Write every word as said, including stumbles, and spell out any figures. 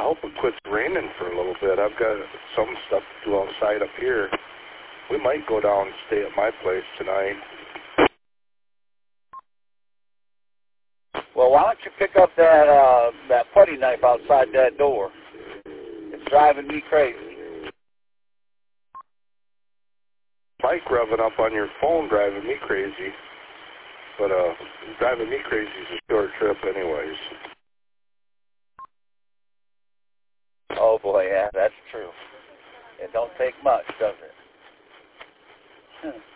hope it quits raining for a little bit. I've got some stuff to do outside up here. We might go down and stay at my place tonight. Well, why don't you pick up that uh, that putty knife outside that door? It's driving me crazy. Mike revving up on your phone driving me crazy. But uh, driving me crazy is a short trip anyways. Oh, boy, yeah, that's true. It don't take much, does it?